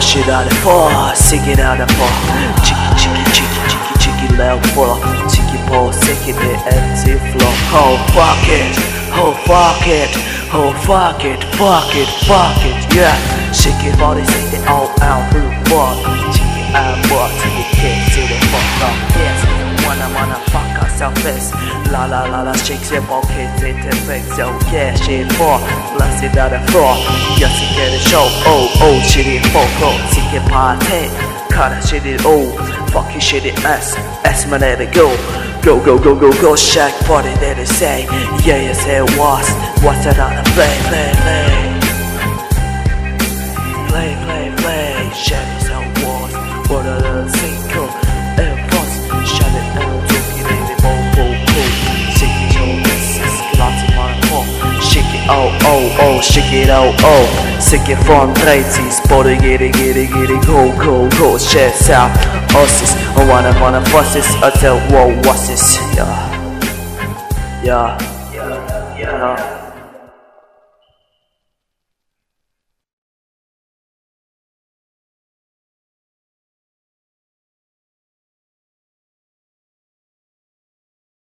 Flush it out the floor, sing it out the floor. Chicky, chicky, chicky, chicky, chicky, loud floor. Chicky ball, sick it, the empty floor. Oh fuck it, oh fuck it, oh fuck it, fuck it, fuck it, yeah. Shake it, body, sing it all out, move what? Chicky, I'm what? You can't see the fuck up, yes. Wanna fuck ourselves this. La la la la, shake your pockets into fix. So yeah, shit for, blast it out the floor. Yes, you get a show. Oh, oh, shitty photo, sick it party. Kinda shitty, oh, fucking shitty ass man, let it go. Go, go, go, go, go, shake body, let it say. Yeah, you say what's another play, play, play. Play, play, play, shake it so what's. What a little single, and boss, shut it out, took it in the boom, shake it, oh, this is glad on the shake it, oh, oh, oh, shake it, oh, oh, shake it from 30s, body, get it, go, go, go, chest out, osses, I wanna bosses, I tell, whoa, what's this, yeah, yeah, yeah, yeah.